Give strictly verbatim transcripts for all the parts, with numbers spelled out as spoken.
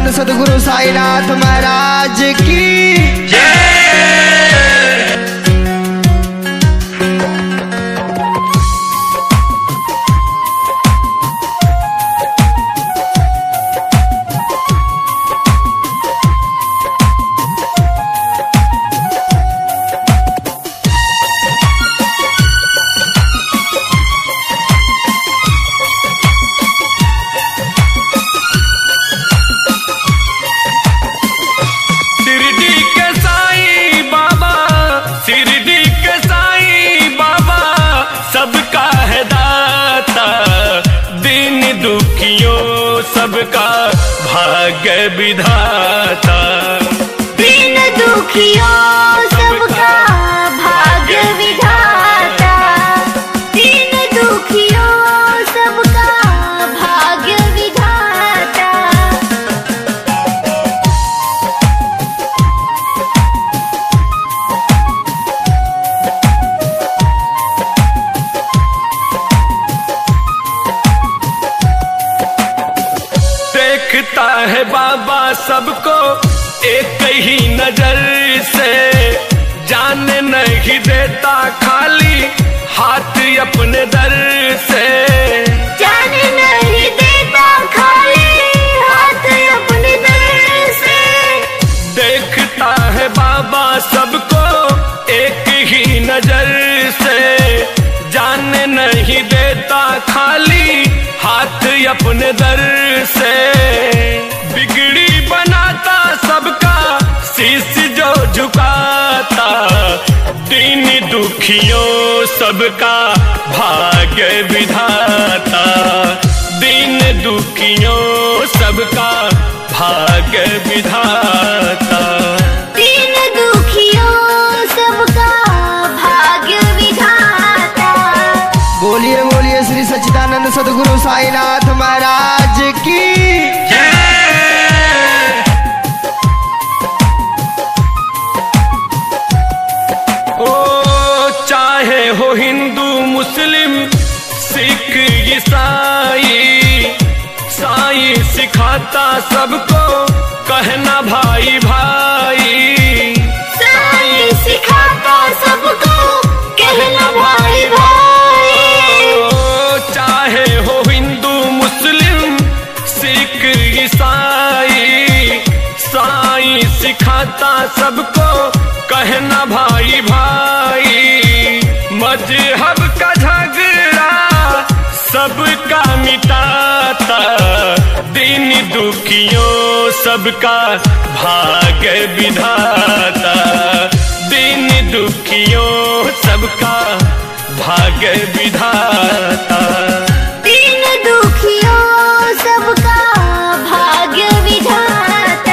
सच्चिदानंद सद्गुरु साईनाथ महाराज की जय। सबका भाग्य विधाता, दीन दुखियों सबका भाग्य विधाता, दीन दुखियों सबका भाग्य विधाता। देखता है बाबा सबको एक ही नजर से, जाने नहीं देता खाली हाथ अपने दर से, जाने नहीं देता खाली हाथ अपने दर से। देखता है बाबा सबको एक ही नजर से, जाने नहीं देता खाली हाथ अपने दर से। बिगड़ी बनाता सबका शीश जो झुकाता, दीन दुखियों सबका भाग्य विधाता, दीन दुखियों सबका भाग्य विधाता, दीन दुखियों सबका भाग्य विधाता। बोलिए बोलिए श्री सच्चिदानंद सद्गुरु साईनाथ महाराज की जय। ओ चाहे हो हिंदू मुस्लिम सिख ईसाई, साई सिखाता सबको कहना भाई भाई, साई सिखाता सबको कहना भाई भाई। ओ चाहे हो हिंदू मुस्लिम सिख ईसाई, साई सिखाता सबको कहना भाई भाई। मजहब का झगड़ा सबका मिटाता, दीन दुखियों सबका भाग्य विधाता, दीन दुखियों सबका भाग्य विधाता, दीन दुखियों सबका भाग्य विधाता।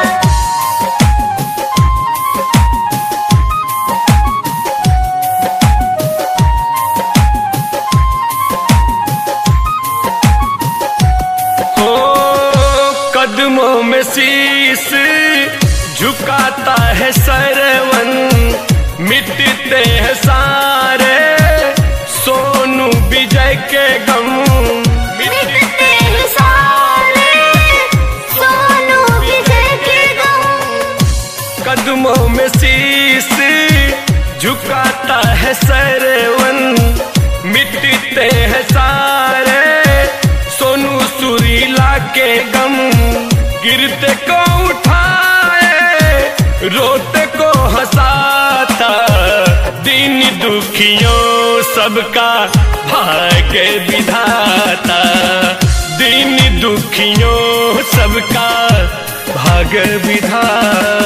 कदमों में शीश झुकाता है सरवन, मिटते हैं सारे सोनू विजय के गम, मिटते हैं सारे सोनू विजय के गम। कदमों में शीश झुकाता है सरवन, मिटते हैं सारे सोनू सुरीला के गम। गिरते को उठाए रोते को हंसाता, दीन दुखियों सबका भाग्य विधाता, दीन दुखियों सबका भाग्य विधाता।